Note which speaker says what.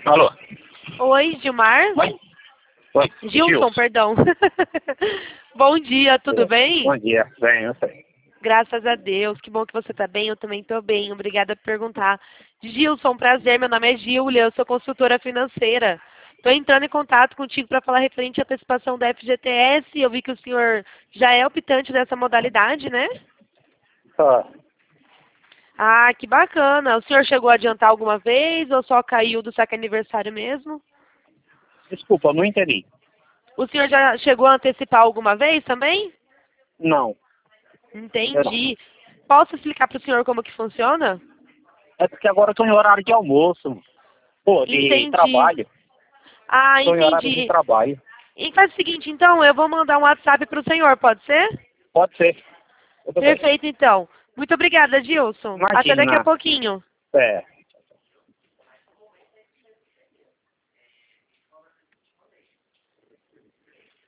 Speaker 1: Alô?
Speaker 2: Oi, Gilmar?
Speaker 1: Oi? Oi,
Speaker 2: Gilson, perdão. Bom dia, tudo bem?
Speaker 1: Bom dia, bem, eu sei.
Speaker 2: Graças a Deus, que bom que você está bem, eu também estou bem, obrigada por perguntar. Gilson, prazer, meu nome é Gíulia, eu sou consultora financeira. Estou entrando em contato contigo para falar referente à antecipação da FGTS, eu vi que o senhor já é optante dessa modalidade, né?
Speaker 1: Só,
Speaker 2: Ah, que bacana. O senhor chegou a adiantar alguma vez ou só caiu do saque aniversário mesmo?
Speaker 1: desculpa, não entendi.
Speaker 2: O senhor já chegou a antecipar alguma vez também?
Speaker 1: Não, eu não.
Speaker 2: Entendi. Posso explicar para o senhor como que funciona?
Speaker 1: É porque agora eu tô em horário de almoço. Pô, de
Speaker 2: Entendi.
Speaker 1: trabalho.
Speaker 2: Ah,
Speaker 1: Tô em horário de
Speaker 2: entendi.
Speaker 1: trabalho.
Speaker 2: E faz o seguinte, então, eu vou mandar um WhatsApp para o senhor, pode ser?
Speaker 1: Pode ser. Eu tô bem.
Speaker 2: Perfeito, então. Muito obrigada, Gilson. Até daqui a
Speaker 1: Imagina.
Speaker 2: pouquinho.
Speaker 1: É.